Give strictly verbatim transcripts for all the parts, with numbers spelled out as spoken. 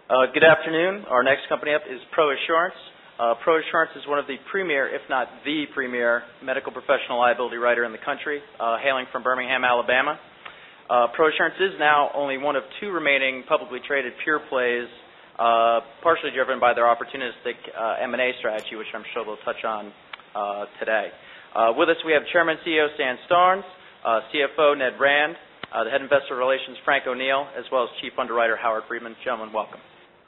Uh, good afternoon. Our next company up is ProAssurance. Uh, ProAssurance is one of the premier, if not the premier, medical professional liability writer in the country, uh, hailing from Birmingham, Alabama. Uh, ProAssurance is now only one of two remaining publicly traded pure plays, uh, partially driven by their opportunistic uh, M and A strategy, which I'm sure they'll touch on uh, today. Uh, with us, we have Chairman and C E O Stan Starnes, uh, C F O Ned Rand, uh, the Head Investor Relations Frank O'Neill, as well as Chief Underwriter Howard Friedman. Gentlemen, welcome.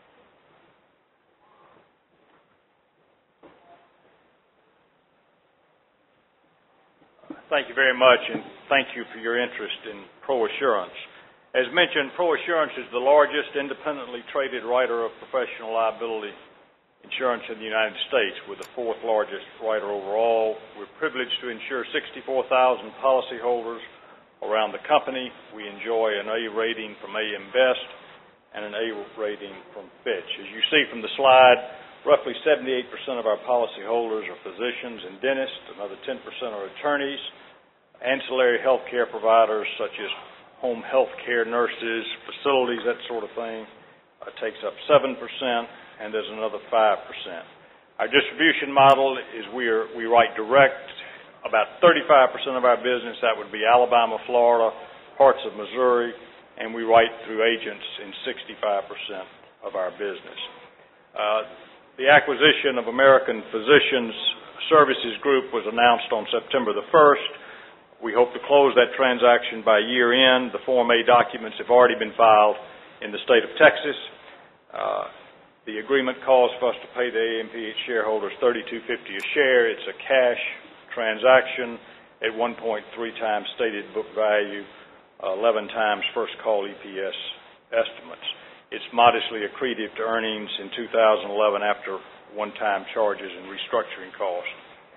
Thank you very much, and thank you for your interest in ProAssurance. As mentioned, ProAssurance is the largest independently traded writer of professional liability insurance in the United States. We're the fourth largest writer overall. We're privileged to insure sixty-four thousand policyholders around the company. We enjoy an A rating from A M Best and an A rating from Fitch. As you see from the slide, roughly seventy-eight percent of our policyholders are physicians and dentists. Another ten percent are attorneys. Ancillary health care providers such as home health care, nurses, facilities, that sort of thing, uh, takes up seven percent, and there's another five percent. Our distribution model is we, are, we write direct. About thirty-five percent of our business, that would be Alabama, Florida, parts of Missouri, and we write through agents in sixty-five percent of our business. Uh, the acquisition of American Physicians Services Group was announced on September the first. We hope to close that transaction by year end. The Form A documents have already been filed in the state of Texas. Uh, the agreement calls for us to pay the A M P H shareholders thirty-two fifty a share. It's a cash transaction at one point three times stated book value, uh, eleven times first call E P S estimates. It's modestly accretive to earnings in two thousand eleven after one-time charges and restructuring costs.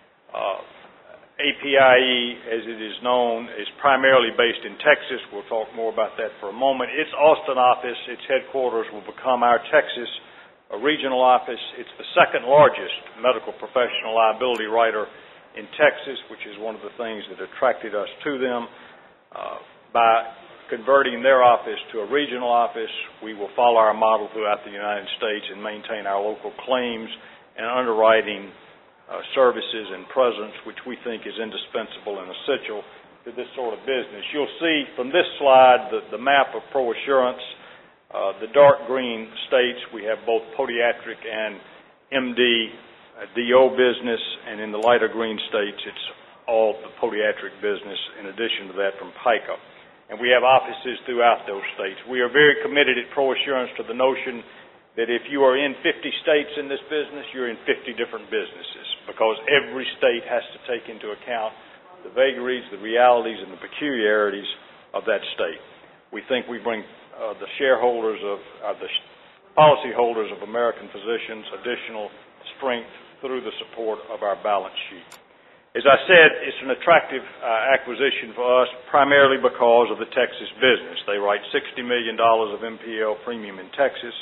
Uh, A P I E, as it is known, is primarily based in Texas. We'll talk more about that for a moment. Its Austin office, its headquarters, will become our Texas uh, regional office. It's the second largest medical professional liability writer in Texas, which is one of the things that attracted us to them. Uh, by converting their office to a regional office, we will follow our model throughout the United States and maintain our local claims and underwriting Uh, services and presence, which we think is indispensable and essential to this sort of business. You'll see from this slide the, the map of ProAssurance. Uh, the dark green states we have both podiatric and M D uh, D O business, and in the lighter green states it's all the podiatric business in addition to that from PICA. And we have offices throughout those states. We are very committed at ProAssurance to the notion that if you are in fifty states in this business, you're in fifty different businesses, because every state has to take into account the vagaries, the realities, and the peculiarities of that state. We think we bring uh, the shareholders of, uh, the policyholders of American Physicians additional strength through the support of our balance sheet. As I said, it's an attractive uh, acquisition for us, primarily because of the Texas business. They write sixty million dollars of M P L premium in Texas.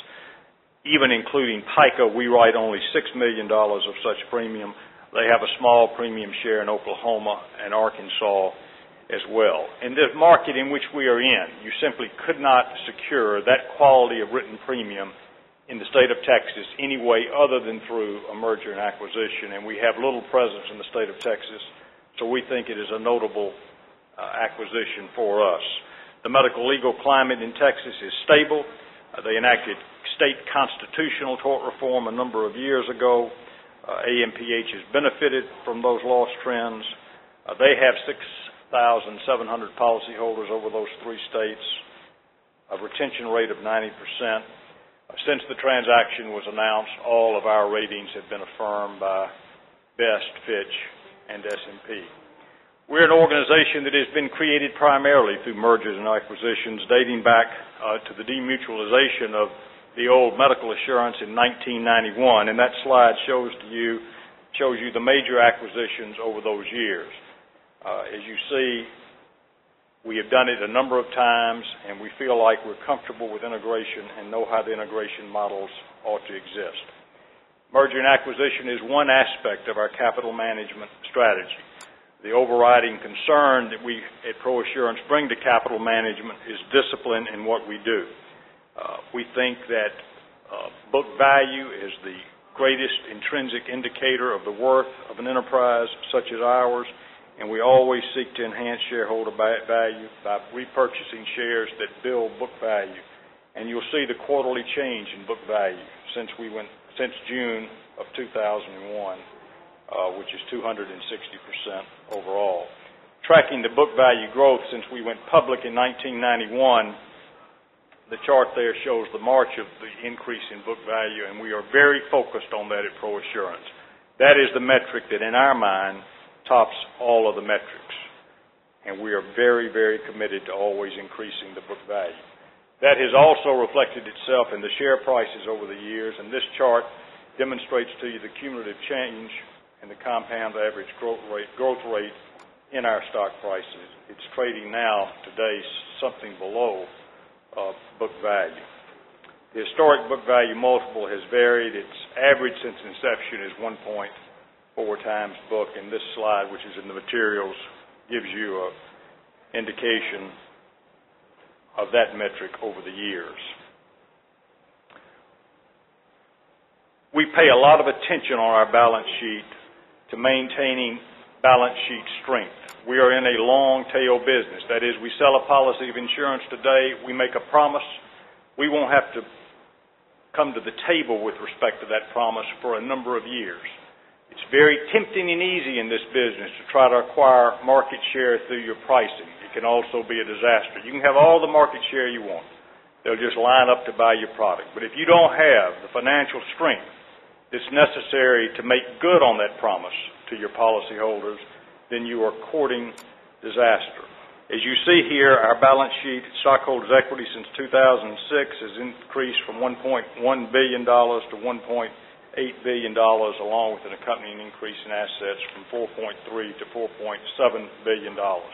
Even including PICA, we write only six million dollars of such premium. They have a small premium share in Oklahoma and Arkansas as well. In this market in which we are in, you simply could not secure that quality of written premium in the state of Texas any way other than through a merger and acquisition, and we have little presence in the state of Texas, so we think it is a notable uh, acquisition for us. The medical legal climate in Texas is stable. Uh, they enacted state constitutional tort reform a number of years ago. Uh, A M P H has benefited from those loss trends. Uh, they have six thousand seven hundred policyholders over those three states, a retention rate of ninety percent. Uh, since the transaction was announced, all of our ratings have been affirmed by Best, Fitch, and S and P. We're an organization that has been created primarily through mergers and acquisitions dating back uh, to the demutualization of the old medical assurance in nineteen ninety-one, and that slide shows to you shows you the major acquisitions over those years. Uh, as you see, we have done it a number of times, and we feel like we're comfortable with integration and know how the integration models ought to exist. Merger and acquisition is one aspect of our capital management strategy. The overriding concern that we at ProAssurance bring to capital management is discipline in what we do. Uh, we think that Uh, book value is the greatest intrinsic indicator of the worth of an enterprise such as ours, and we always seek to enhance shareholder value by repurchasing shares that build book value. And you'll see the quarterly change in book value since we went since June of two thousand one, uh, which is two hundred sixty percent overall. Tracking the book value growth since we went public in nineteen ninety-one, the chart there shows the march of the increase in book value, and we are very focused on that at ProAssurance. That is the metric that, in our mind, tops all of the metrics, and we are very, very committed to always increasing the book value. That has also reflected itself in the share prices over the years, and this chart demonstrates to you the cumulative change in the compound average growth rate, growth rate in our stock prices. It's trading now, today, something below uh, book value. The historic book value multiple has varied. Its average since inception is one point four times book, and this slide, which is in the materials, gives you an indication of that metric over the years. We pay a lot of attention on our balance sheet to maintaining balance sheet strength. We are in a long tail business. That is, we sell a policy of insurance today, we make a promise, we won't have to come to the table with respect to that promise for a number of years. It's very tempting and easy in this business to try to acquire market share through your pricing. It can also be a disaster. You can have all the market share you want. They'll just line up to buy your product. But if you don't have the financial strength that's necessary to make good on that promise to your policyholders, then you are courting disaster. As you see here, our balance sheet, stockholders' equity since two thousand six has increased from one point one billion dollars to one point eight billion dollars, along with an accompanying increase in assets from four point three to four point seven billion dollars.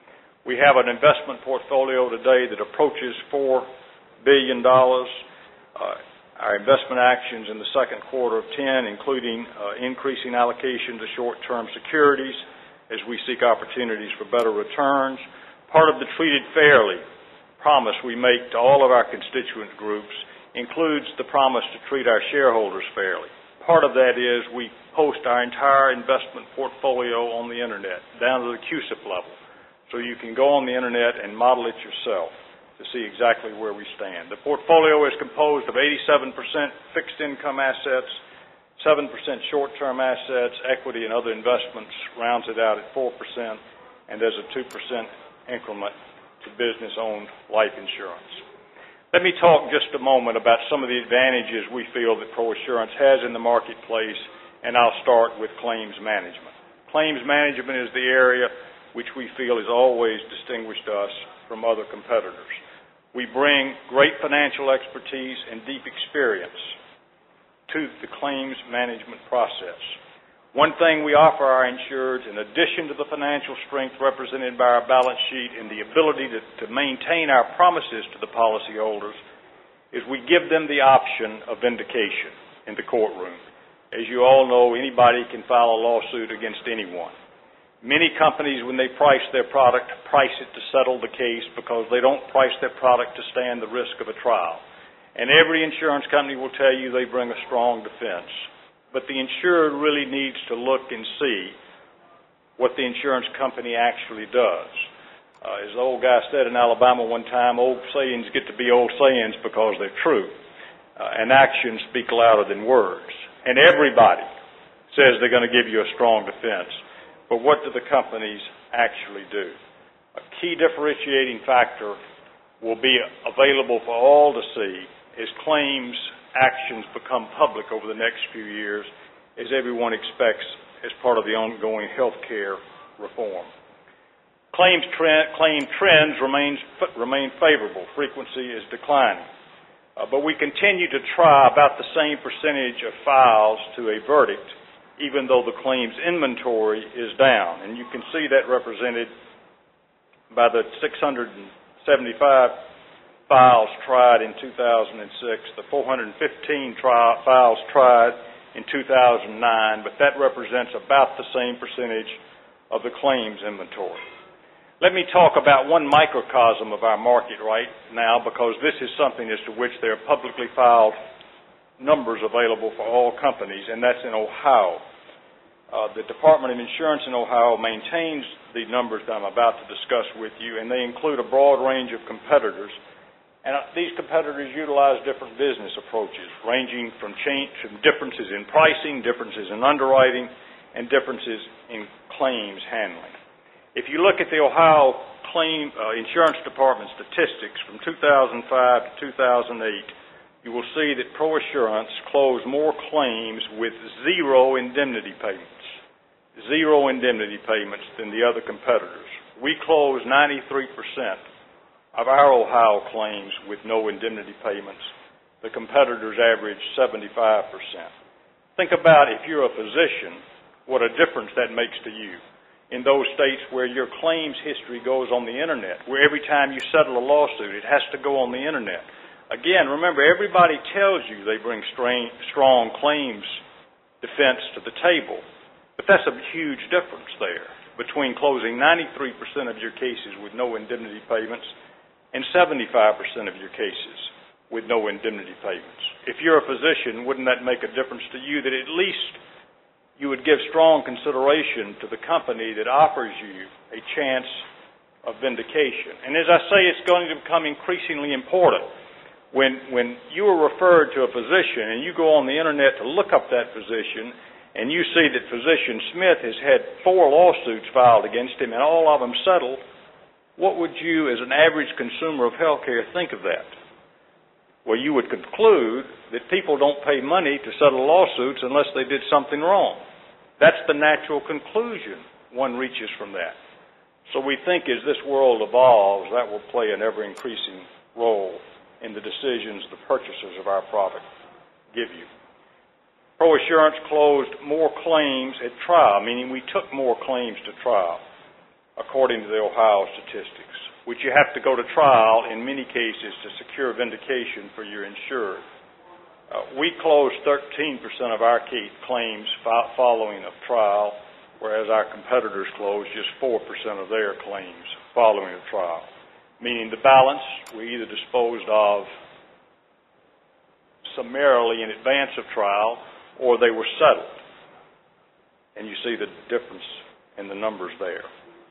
We have an investment portfolio today that approaches four billion dollars. Uh, our investment actions in the second quarter of ten, including uh, increasing allocation to short-term securities as we seek opportunities for better returns. Part of the Treated Fairly promise we make to all of our constituent groups includes the promise to treat our shareholders fairly. Part of that is we post our entire investment portfolio on the Internet, down to the C U S I P level, so you can go on the Internet and model it yourself to see exactly where we stand. The portfolio is composed of eighty-seven percent fixed income assets, seven percent short-term assets, equity and other investments rounds it out at four percent, and there's a two percent increment to business-owned life insurance. Let me talk just a moment about some of the advantages we feel that ProAssurance has in the marketplace, and I'll start with claims management. Claims management is the area which we feel has always distinguished us from other competitors. We bring great financial expertise and deep experience to the claims management process. One thing we offer our insureds, in addition to the financial strength represented by our balance sheet and the ability to, to maintain our promises to the policyholders, is we give them the option of vindication in the courtroom. As you all know, anybody can file a lawsuit against anyone. Many companies, when they price their product, price it to settle the case because they don't price their product to stand the risk of a trial. And every insurance company will tell you they bring a strong defense. But the insured really needs to look and see what the insurance company actually does. Uh, as the old guy said in Alabama one time, old sayings get to be old sayings because they're true. Uh, and actions speak louder than words. And everybody says they're going to give you a strong defense. But what do the companies actually do? A key differentiating factor will be available for all to see as claims actions become public over the next few years, as everyone expects as part of the ongoing health care reform. Claims trend, claim trends remain, remain favorable. Frequency is declining. Uh, but we continue to try about the same percentage of files to a verdict, even though the claims inventory is down. And you can see that represented by the six hundred seventy-five files tried in two thousand six, the four hundred fifteen tri- files tried in two thousand nine, but that represents about the same percentage of the claims inventory. Let me talk about one microcosm of our market right now, because this is something as to which there are publicly filed numbers available for all companies, and that's in Ohio. Uh, the Department of Insurance in Ohio maintains the numbers that I'm about to discuss with you, and they include a broad range of competitors. And uh, these competitors utilize different business approaches, ranging from, change, from differences in pricing, differences in underwriting, and differences in claims handling. If you look at the Ohio claim uh, Insurance Department statistics from two thousand five to two thousand eight, you will see that ProAssurance closed more claims with zero indemnity payments. Zero indemnity payments than the other competitors. We closed ninety-three percent of our Ohio claims with no indemnity payments. The competitors averaged seventy-five percent. Think about, if you're a physician, what a difference that makes to you. In those states where your claims history goes on the internet, where every time you settle a lawsuit, it has to go on the internet. Again, remember, everybody tells you they bring strong claims defense to the table. But that's a huge difference there between closing ninety-three percent of your cases with no indemnity payments and seventy-five percent of your cases with no indemnity payments. If you're a physician, wouldn't that make a difference to you that at least you would give strong consideration to the company that offers you a chance of vindication? And as I say, it's going to become increasingly important. When, when you are referred to a physician and you go on the internet to look up that physician, and you see that Physician Smith has had four lawsuits filed against him and all of them settled, what would you, as an average consumer of health care, think of that? Well, you would conclude that people don't pay money to settle lawsuits unless they did something wrong. That's the natural conclusion one reaches from that. So we think as this world evolves, that will play an ever-increasing role in the decisions the purchasers of our product give you. ProAssurance closed more claims at trial, meaning we took more claims to trial, according to the Ohio statistics, which you have to go to trial in many cases to secure vindication for your insured. Uh, we closed thirteen percent of our claims following a trial, whereas our competitors closed just four percent of their claims following a trial, meaning the balance we either disposed of summarily in advance of trial or they were settled. And you see the difference in the numbers there.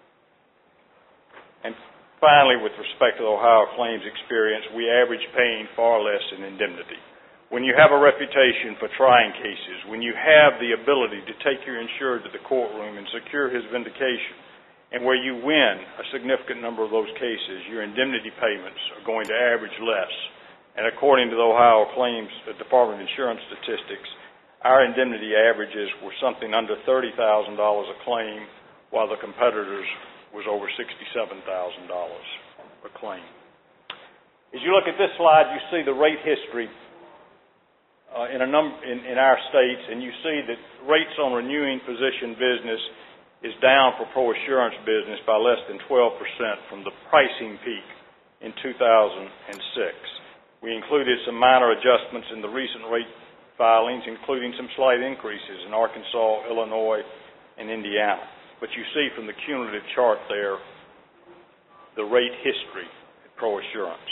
And finally, with respect to the Ohio claims experience, we average paying far less in indemnity. When you have a reputation for trying cases, when you have the ability to take your insured to the courtroom and secure his vindication, and where you win a significant number of those cases, your indemnity payments are going to average less. And according to the Ohio Claims the Department of Insurance statistics, our indemnity averages were something under thirty thousand dollars a claim, while the competitors was over sixty-seven thousand dollars a claim. As you look at this slide, you see the rate history uh, in, a num- in, in our states, and you see that rates on renewing physician business is down for ProAssurance business by less than twelve percent from the pricing peak in two thousand six. We included some minor adjustments in the recent rate filings, including some slight increases in Arkansas, Illinois, and Indiana. But you see from the cumulative chart there the rate history at ProAssurance.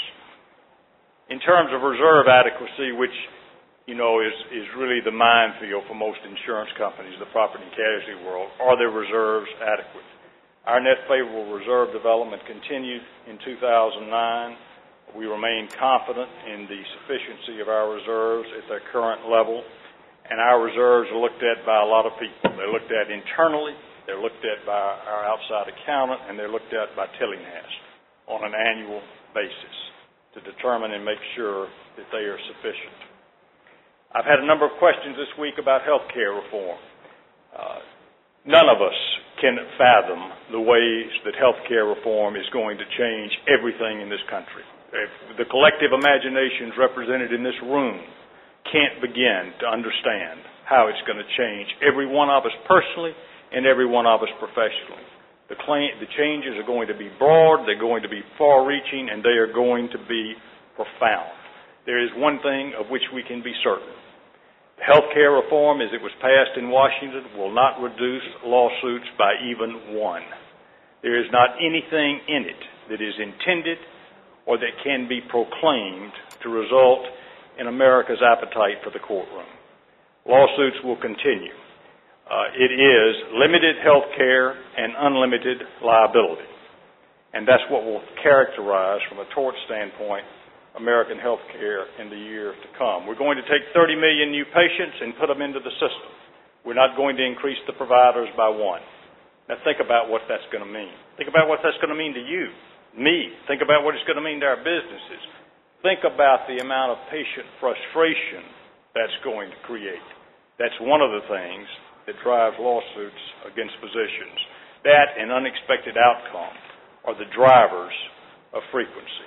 In terms of reserve adequacy, which you know is, is really the minefield for most insurance companies, the property and casualty world, are their reserves adequate? Our net favorable reserve development continued in two thousand nine. We remain confident in the sufficiency of our reserves at their current level, and our reserves are looked at by a lot of people. They're looked at internally, they're looked at by our outside accountant, and they're looked at by Tillinghast on an annual basis to determine and make sure that they are sufficient. I've had a number of questions this week about health care reform. Uh, none of us can fathom the ways that health care reform is going to change everything in this country. If the collective imaginations represented in this room can't begin to understand how it's going to change every one of us personally and every one of us professionally. The, claim, the changes are going to be broad, they're going to be far-reaching, and they are going to be profound. There is one thing of which we can be certain. Health care reform, as it was passed in Washington, will not reduce lawsuits by even one. There is not anything in it that is intended or that can be proclaimed to result in America's appetite for the courtroom. Lawsuits will continue. Uh, it is limited health care and unlimited liability. And that's what will characterize, from a tort standpoint, American health care in the year to come. We're going to take thirty million new patients and put them into the system. We're not going to increase the providers by one. Now think about what that's going to mean. Think about what that's going to mean to you, me. Think about what it's going to mean to our businesses. Think about the amount of patient frustration that's going to create. That's one of the things that drives lawsuits against physicians. That and unexpected outcome are the drivers of frequency.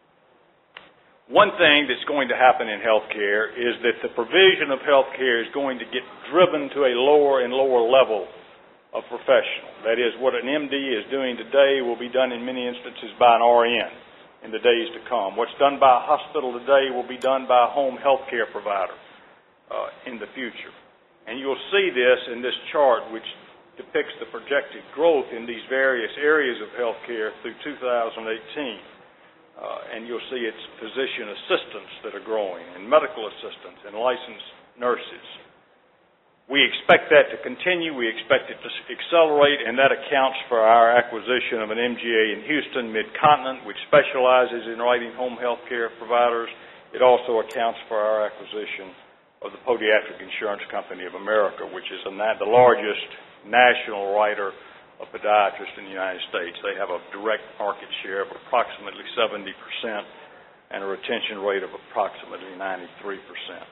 One thing that's going to happen in healthcare is that the provision of healthcare is going to get driven to a lower and lower level of professional. That is, what an M D is doing today will be done in many instances by an R N in the days to come. What's done by a hospital today will be done by a home health care provider uh, in the future. And you'll see this in this chart, which depicts the projected growth in these various areas of healthcare through two thousand eighteen. Uh, and you'll see it's physician assistants that are growing, and medical assistants, and licensed nurses. We expect that to continue. We expect it to accelerate, and that accounts for our acquisition of an M G A in Houston, Mid-Continent, which specializes in writing home health care providers. It also accounts for our acquisition of the Podiatric Insurance Company of America, which is a, the largest national writer of podiatrists in the United States. They have a direct market share of approximately seventy percent and a retention rate of approximately ninety-three percent.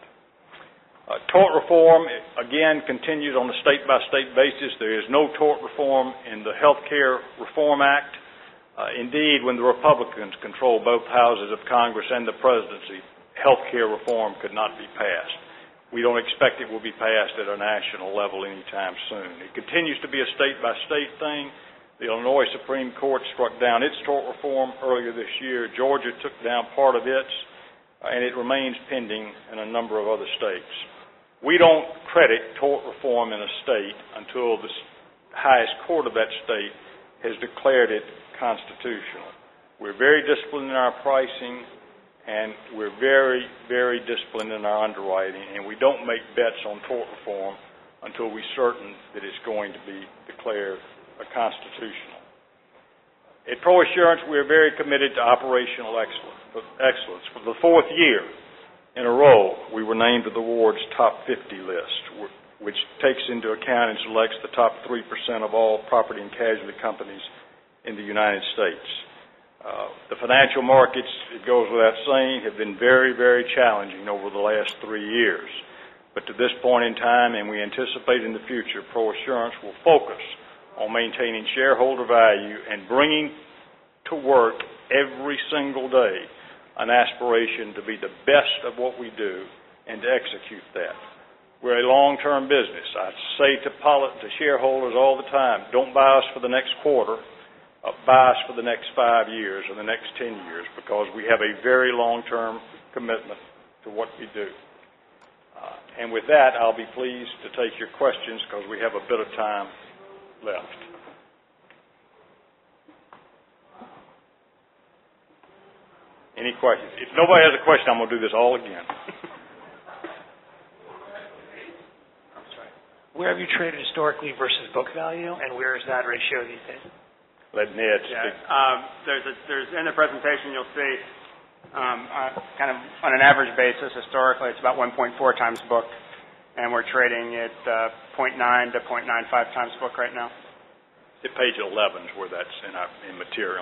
Uh, tort reform, again, continues on a state-by-state basis. There is no tort reform in the Health Care Reform Act. Uh, indeed, when the Republicans control both houses of Congress and the presidency, health care reform could not be passed. We don't expect it will be passed at a national level anytime soon. It continues to be a state-by-state thing. The Illinois Supreme Court struck down its tort reform earlier this year. Georgia took down part of its, uh, and it remains pending in a number of other states. We don't credit tort reform in a state until the highest court of that state has declared it constitutional. We're very disciplined in our pricing, and we're very, very disciplined in our underwriting, and we don't make bets on tort reform until we're certain that it's going to be declared a constitutional. At ProAssurance, we're very committed to operational excellence. For the fourth year in a row, we were named to the award's top fifty list, which takes into account and selects the top three percent of all property and casualty companies in the United States. Uh, the financial markets, it goes without saying, have been very, very challenging over the last three years. But to this point in time, and we anticipate in the future, ProAssurance will focus on maintaining shareholder value and bringing to work every single day an aspiration to be the best of what we do and to execute that. We're a long-term business. I say to, to shareholders all the time, don't buy us for the next quarter. Uh, buy us for the next five years or the next ten years, because we have a very long-term commitment to what we do. Uh, and with that, I'll be pleased to take your questions because we have a bit of time left. Any questions? If nobody has a question, I'm going to do this all again. I'm sorry. Where have you traded historically versus book value, and where is that ratio these days? Let Ned speak. Yeah, um, there's, a, there's in the presentation you'll see, um, uh, kind of on an average basis, historically it's about one point four times book, and we're trading at uh, zero point nine to zero point nine five times book right now. At page eleven is where that's in, our, in material.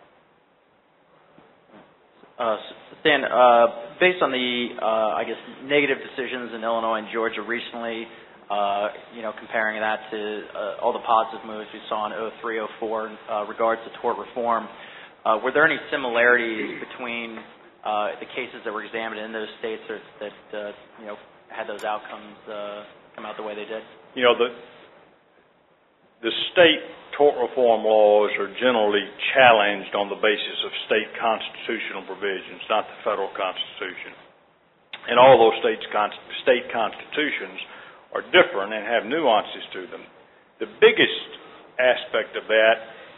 Uh, Stan, uh, based on the, uh, I guess, negative decisions in Illinois and Georgia recently, Uh, you know, comparing that to uh, all the positive moves we saw in oh three, oh four in uh, regards to tort reform, uh, were there any similarities between uh, the cases that were examined in those states that, that uh, you know, had those outcomes uh, come out the way they did? You know, the the state tort reform laws are generally challenged on the basis of state constitutional provisions, not the federal Constitution. And all those states, state constitutions are different and have nuances to them. The biggest aspect of that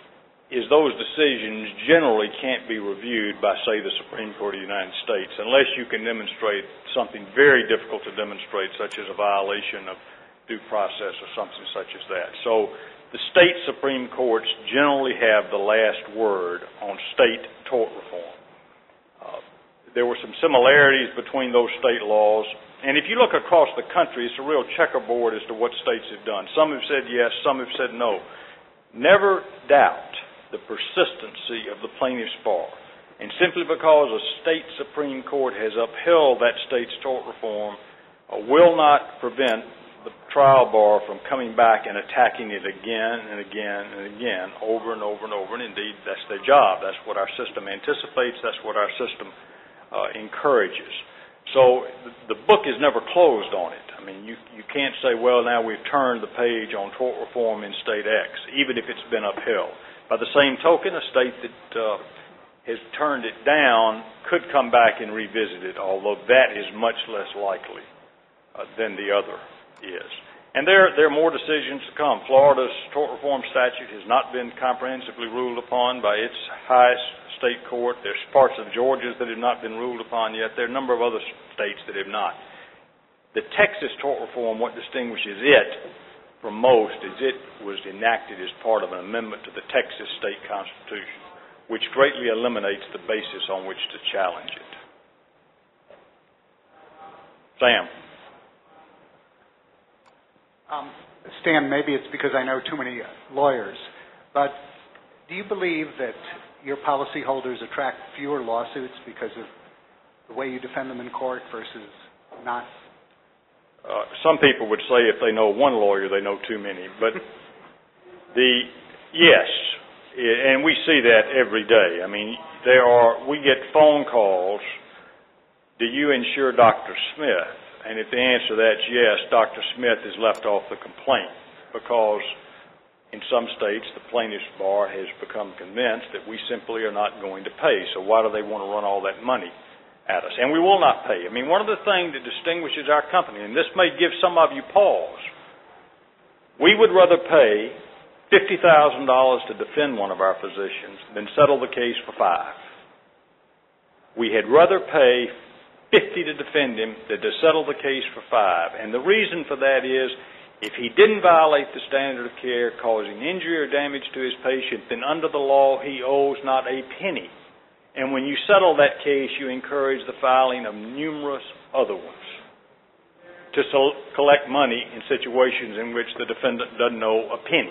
is those decisions generally can't be reviewed by, say, the Supreme Court of the United States unless you can demonstrate something very difficult to demonstrate, such as a violation of due process or something such as that. So the state Supreme Courts generally have the last word on state tort reform. Uh, there were some similarities between those state laws, and if you look across the country, it's a real checkerboard as to what states have done. Some have said yes, some have said no. Never doubt the persistency of the plaintiff's bar. And simply because a state Supreme Court has upheld that state's tort reform uh, will not prevent the trial bar from coming back and attacking it again and again and again, over and over and over. And indeed, that's their job. That's what our system anticipates. That's what our system uh, encourages. So the book is never closed on it. I mean, you, you can't say, well, now we've turned the page on tort reform in State X, even if it's been upheld. By the same token, a state that uh, has turned it down could come back and revisit it, although that is much less likely uh, than the other is. And there, there are more decisions to come. Florida's tort reform statute has not been comprehensively ruled upon by its highest state court. There's parts of Georgia's that have not been ruled upon yet. There are a number of other states that have not. The Texas tort reform, what distinguishes it from most is it was enacted as part of an amendment to the Texas state constitution, which greatly eliminates the basis on which to challenge it. Sam. Um, Stan, maybe it's because I know too many lawyers, but do you believe that your policyholders attract fewer lawsuits because of the way you defend them in court versus not? Uh, some people would say if they know one lawyer, they know too many. But the yes, and we see that every day. I mean, there are we get phone calls. Do you insure Doctor Smith? And if the answer to that's yes, Doctor Smith is left off the complaint because in some states the plaintiff's bar has become convinced that we simply are not going to pay. So why do they want to run all that money at us? And we will not pay. I mean, one of the things that distinguishes our company, and this may give some of you pause, we would rather pay fifty thousand dollars to defend one of our physicians than settle the case for five. We had rather pay fifty to defend him than to settle the case for five. And the reason for that is if he didn't violate the standard of care causing injury or damage to his patient, then under the law he owes not a penny. And when you settle that case, you encourage the filing of numerous other ones to sol- collect money in situations in which the defendant doesn't owe a penny.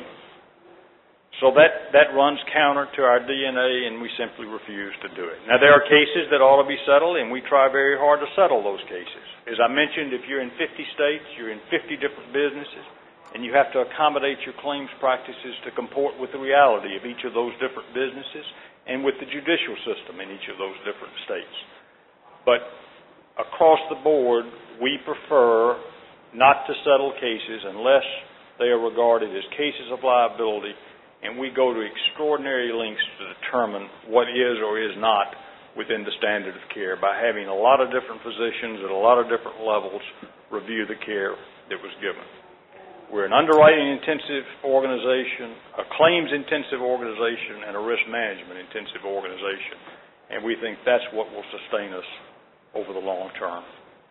So that, that runs counter to our D N A, and we simply refuse to do it. Now, there are cases that ought to be settled, and we try very hard to settle those cases. As I mentioned, if you're in fifty states, you're in fifty different businesses, and you have to accommodate your claims practices to comport with the reality of each of those different businesses and with the judicial system in each of those different states. But across the board, we prefer not to settle cases unless they are regarded as cases of liability, and we go to extraordinary lengths to determine what is or is not within the standard of care by having a lot of different physicians at a lot of different levels review the care that was given. We're an underwriting-intensive organization, a claims-intensive organization, and a risk management-intensive organization, and we think that's what will sustain us over the long term.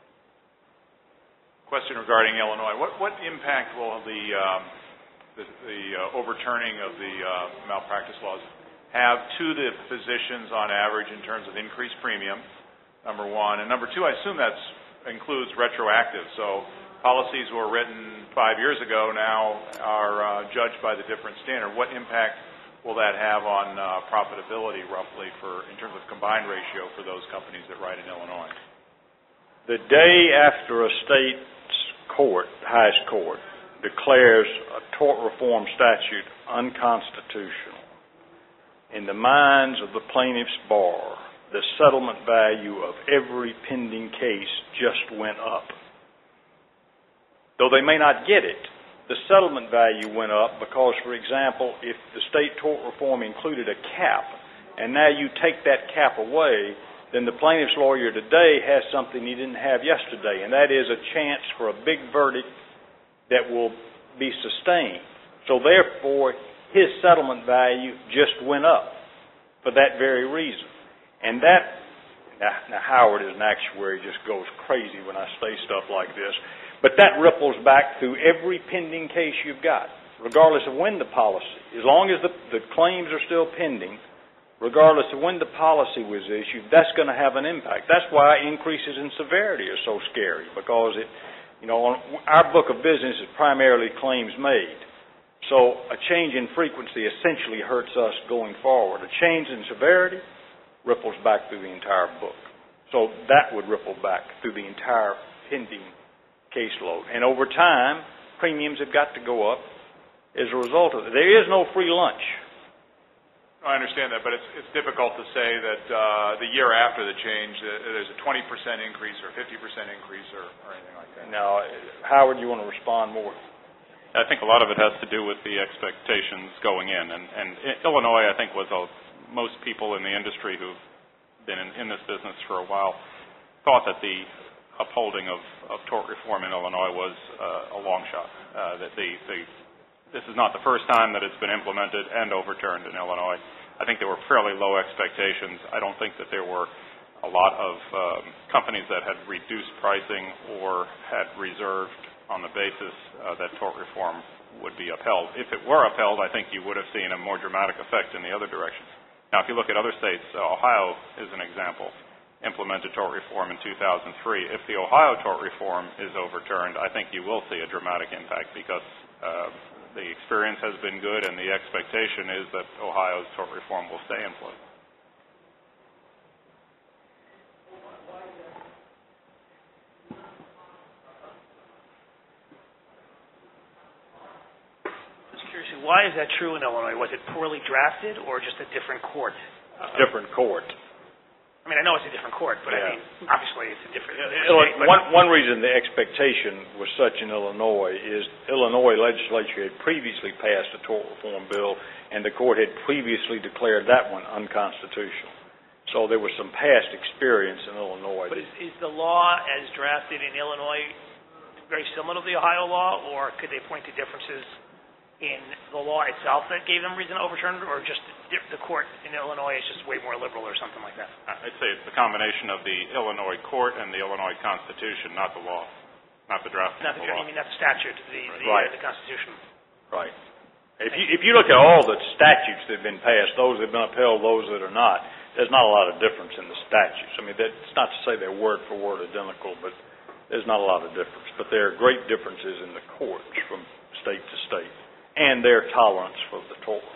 Question regarding Illinois. What, what impact will the um, the, the uh, overturning of the uh, malpractice laws have to the physicians on average in terms of increased premium, number one? And number two, I assume that includes retroactive. So policies were written five years ago now are uh, judged by the different standard. What impact will that have on uh, profitability roughly for in terms of combined ratio for those companies that write in Illinois? The day after a state's court, the highest court, declares a tort reform statute unconstitutional, in the minds of the plaintiff's bar, the settlement value of every pending case just went up. Though they may not get it, the settlement value went up because, for example, if the state tort reform included a cap, and now you take that cap away, then the plaintiff's lawyer today has something he didn't have yesterday, and that is a chance for a big verdict that will be sustained. So therefore, his settlement value just went up for that very reason. And that, now, now Howard as an actuary just goes crazy when I say stuff like this, but that ripples back through every pending case you've got, regardless of when the policy, as long as the, the claims are still pending, regardless of when the policy was issued, that's going to have an impact. That's why increases in severity are so scary, because it, you know, on, our book of business is primarily claims made. So a change in frequency essentially hurts us going forward. A change in severity ripples back through the entire book. So that would ripple back through the entire pending caseload. And over time, premiums have got to go up as a result of it. There is no free lunch. I understand that, but it's, it's difficult to say that uh, the year after the change uh, there's a twenty percent increase or fifty percent increase or, or anything like that. Now, Howard, you want to respond more? I think a lot of it has to do with the expectations going in. And, and Illinois, I think, was a, most people in the industry who've been in, in this business for a while thought that the upholding of, of tort reform in Illinois was uh, a long shot, uh, that the, the This is not the first time that it's been implemented and overturned in Illinois. I think there were fairly low expectations. I don't think that there were a lot of um, companies that had reduced pricing or had reserved on the basis uh, that tort reform would be upheld. If it were upheld, I think you would have seen a more dramatic effect in the other direction. Now, if you look at other states, uh, Ohio is an example, implemented tort reform in two thousand three. If the Ohio tort reform is overturned, I think you will see a dramatic impact because uh, the experience has been good, and the expectation is that Ohio's tort reform will stay in place. Just curious, why is that true in Illinois? Was it poorly drafted or just a different court? Uh, different court. I mean, I know it's a different court, but yeah. I mean, obviously it's a different Illinois, state. But one, one reason the expectation was such in Illinois is Illinois legislature had previously passed a tort reform bill, and the court had previously declared that one unconstitutional. So there was some past experience in Illinois. But is, is the law as drafted in Illinois very similar to the Ohio law, or could they point to differences in the law itself that gave them reason to overturn it, or just the court in Illinois is just way more liberal or something like that? I'd say it's the combination of the Illinois court and the Illinois Constitution, not the law, not the drafting Not of the, the law. I mean, not the statute, the, the, Right. uh, the Constitution. Right. If you, if you look at all the statutes that have been passed, those that have been upheld, those that are not, there's not a lot of difference in the statutes. I mean, that's not to say they're word for word identical, but there's not a lot of difference. But there are great differences in the courts from state to state, and their tolerance for the tort reform.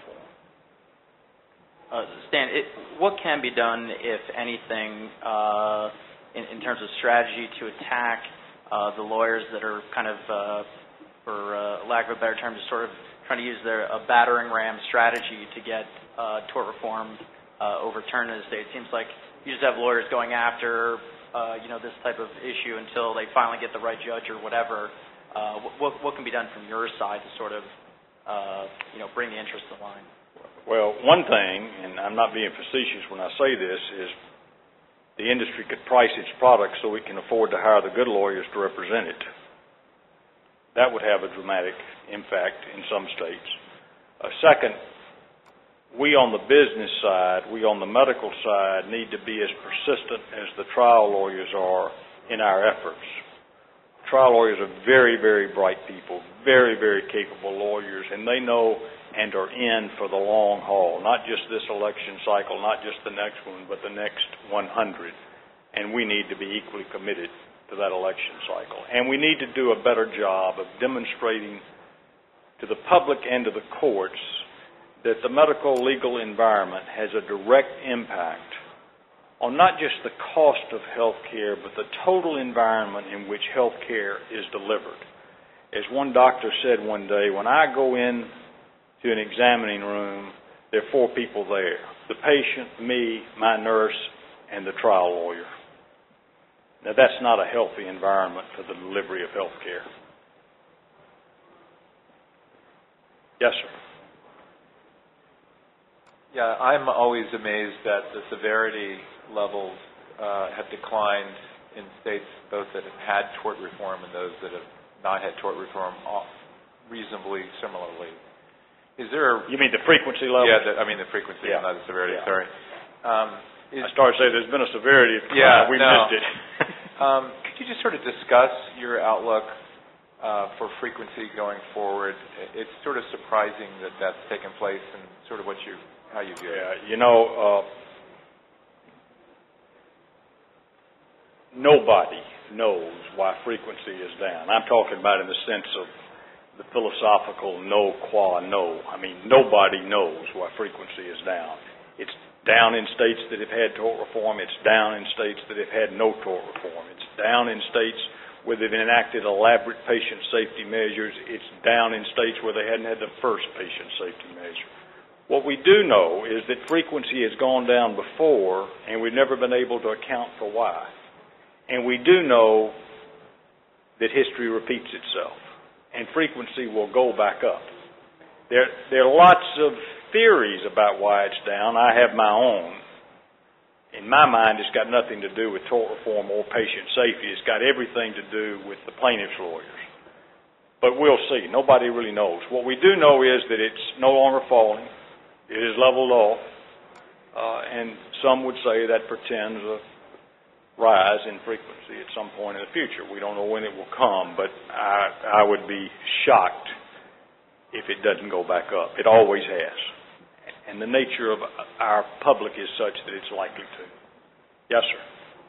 Uh, Stan, it, what can be done, if anything, uh, in, in terms of strategy to attack uh, the lawyers that are kind of, uh, for uh, lack of a better term, just sort of trying to use their a battering ram strategy to get uh, tort reform uh, overturned in the state? It seems like you just have lawyers going after, uh, you know, this type of issue until they finally get the right judge or whatever. Uh, what, what can be done from your side to sort of, uh, you know, bring the interest to line? Well, one thing, and I'm not being facetious when I say this, is the industry could price its product so it can afford to hire the good lawyers to represent it. That would have a dramatic impact in some states. Uh, second, we on the business side, we on the medical side, need to be as persistent as the trial lawyers are in our efforts. Trial lawyers are very, very bright people, very, very capable lawyers, and they know and are in for the long haul, not just this election cycle, not just the next one, but the next one hundred. And we need to be equally committed to that election cycle. And we need to do a better job of demonstrating to the public and to the courts that the medical legal environment has a direct impact on not just the cost of health care, but the total environment in which health care is delivered. As one doctor said one day, when I go in to an examining room, there are four people there: the patient, me, my nurse, and the trial lawyer. Now, that's not a healthy environment for the delivery of health care. Yes, sir. Yeah, I'm always amazed that the severity levels uh, have declined in states both that have had tort reform and those that have not had tort reform reasonably similarly. Is there a... You mean the frequency level? Yeah, the, I mean the frequency, Yeah. not the severity, Yeah. sorry. Um, is, I started to say there's been a severity. Yeah, we no. missed it. um, could you just sort of discuss your outlook uh, for frequency going forward? It's sort of surprising that that's taken place, and sort of what you, how you view it. Yeah, you know, uh, nobody knows why frequency is down. I'm talking about in the sense of the philosophical no qua no. I mean, nobody knows why frequency is down. It's down in states that have had tort reform. It's down in states that have had no tort reform. It's down in states where they've enacted elaborate patient safety measures. It's down in states where they hadn't had the first patient safety measure. What we do know is that frequency has gone down before, and we've never been able to account for why. And we do know that history repeats itself, and frequency will go back up. There, there are lots of theories about why it's down. I have my own. In my mind, it's got nothing to do with tort reform or patient safety. It's got everything to do with the plaintiff's lawyers. But we'll see. Nobody really knows. What we do know is that it's no longer falling. It is leveled off. Uh, and some would say that portends a rise in frequency at some point in the future. We don't know when it will come, but I, I would be shocked if it doesn't go back up. It always has. And the nature of our public is such that it's likely to. Yes, sir.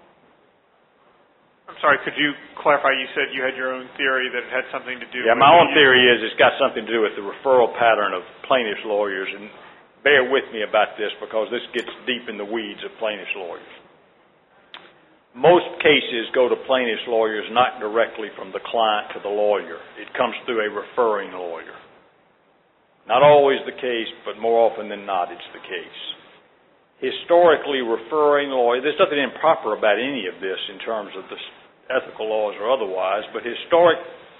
I'm sorry, could you clarify? You said you had your own theory that it had something to do Yeah, with... my own theory is it's got something to do with the referral pattern of plaintiffs' lawyers, and bear with me about this because this gets deep in the weeds of plaintiffs' lawyers. Most cases go to plaintiffs' lawyers not directly from the client to the lawyer. It comes through a referring lawyer. Not always the case, but more often than not, it's the case. Historically, referring lawyers, there's nothing improper about any of this in terms of the ethical laws or otherwise, but historic,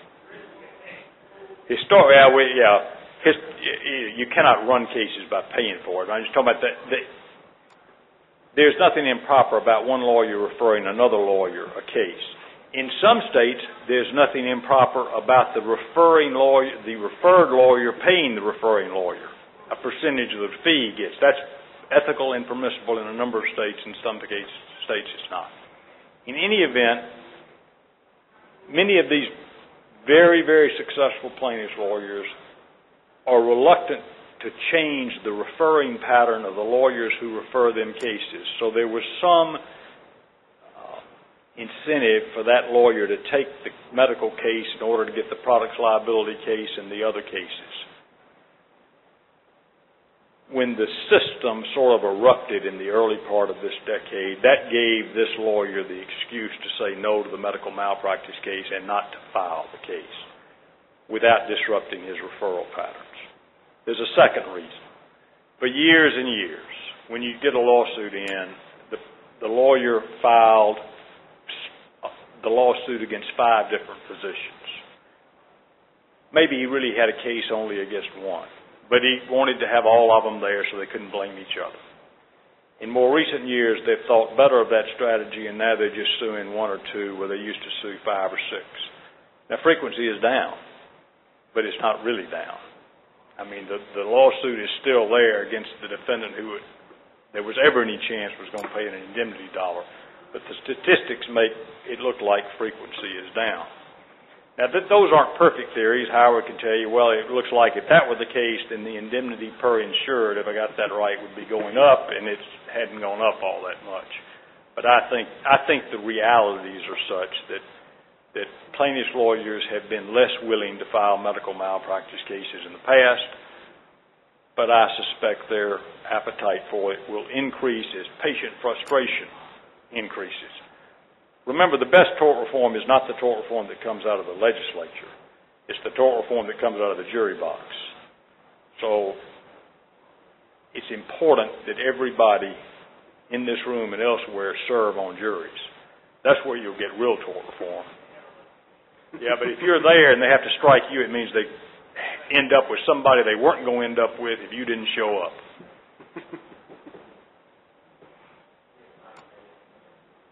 historic, yeah, we, yeah his, you cannot run cases by paying for it. I'm just talking about that. that there's nothing improper about one lawyer referring another lawyer a case. In some states, there's nothing improper about the referring lawyer, the referred lawyer paying the referring lawyer a percentage of the fee he gets. That's ethical and permissible in a number of states. In some states, it's not. In any event, many of these very, very successful plaintiffs' lawyers are reluctant to change the referring pattern of the lawyers who refer them cases. So there was some incentive for that lawyer to take the medical case in order to get the products liability case and the other cases. When the system sort of erupted in the early part of this decade, that gave this lawyer the excuse to say no to the medical malpractice case and not to file the case without disrupting his referral patterns. There's a second reason. For years and years, when you get a lawsuit in, the, the lawyer filed the lawsuit against five different physicians. Maybe he really had a case only against one, but he wanted to have all of them there so they couldn't blame each other. In more recent years, they've thought better of that strategy, and now they're just suing one or two where they used to sue five or six. Now, frequency is down, but it's not really down. I mean, the, the lawsuit is still there against the defendant who would, there was ever any chance was going to pay an indemnity dollar. But the statistics make it look like frequency is down. Now, th- those aren't perfect theories. Howard can tell you, well, it looks like if that were the case, then the indemnity per insured, if I got that right, would be going up, and it hadn't gone up all that much. But I think I think the realities are such that that plaintiffs' lawyers have been less willing to file medical malpractice cases in the past, but I suspect their appetite for it will increase as patient frustration increases. Remember, the best tort reform is not the tort reform that comes out of the legislature. It's the tort reform that comes out of the jury box. So it's important that everybody in this room and elsewhere serve on juries. That's where you'll get real tort reform. Yeah, but if you're there and they have to strike you, it means they end up with somebody they weren't going to end up with if you didn't show up.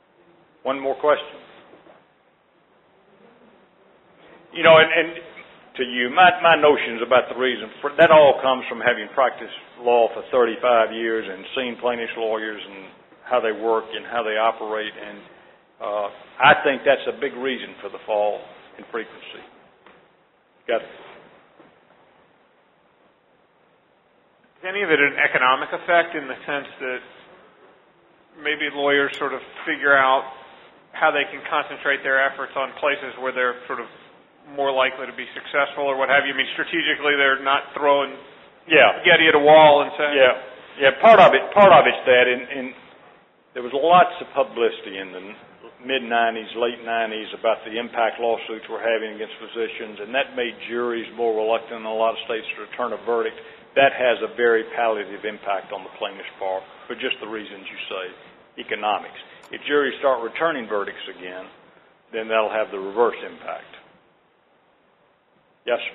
One more question. You know, and, and to you. My, my notions about the reason for that all comes from having practiced law for thirty-five years and seen plaintiffs' lawyers and how they work and how they operate, and uh, I think that's a big reason for the fall in frequency. Got it. Is any of it an economic effect in the sense that maybe lawyers sort of figure out how they can concentrate their efforts on places where they're sort of more likely to be successful or what have you? I mean, strategically, they're not throwing yeah. spaghetti at a wall and saying... Yeah, yeah. Part of it, part of it's that, and, and there was lots of publicity in the mid nineties, late nineties about the impact lawsuits we're having against physicians, and that made juries more reluctant in a lot of states to return a verdict. That has a very palliative impact on the plaintiff's bar for just the reasons you say, economics. If juries start returning verdicts again, then that'll have the reverse impact. Yes,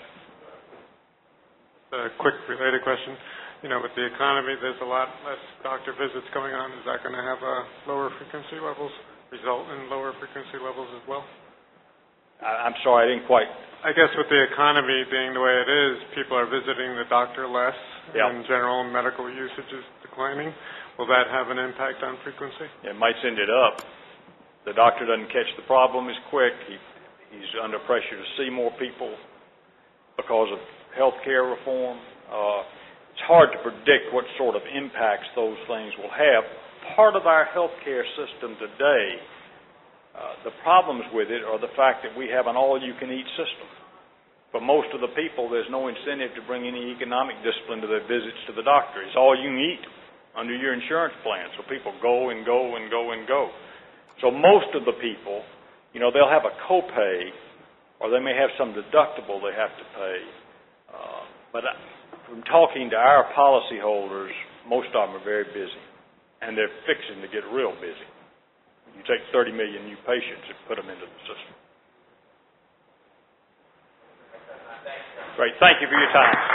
sir. A quick related question. You know, with the economy, there's a lot less doctor visits going on. Is that going to have uh, lower frequency levels, result in lower frequency levels as well? I, I'm sorry, I didn't quite... I guess with the economy being the way it is, people are visiting the doctor less, yep. and general medical usage is declining. Will that have an impact on frequency? It might send it up. The doctor doesn't catch the problem as quick. He, he's under pressure to see more people because of health care reform. Uh, it's hard to predict what sort of impacts those things will have. Part of our health care system today, uh, the problems with it are the fact that we have an all-you-can-eat system. For most of the people, there's no incentive to bring any economic discipline to their visits to the doctor. It's all you can eat under your insurance plan. So people go and go and go and go. So most of the people, you know, they'll have a copay, or they may have some deductible they have to pay. Uh, but from talking to our policyholders, most of them are very busy, and they're fixing to get real busy. You take thirty million new patients and put them into the system. Great. Thank you for your time.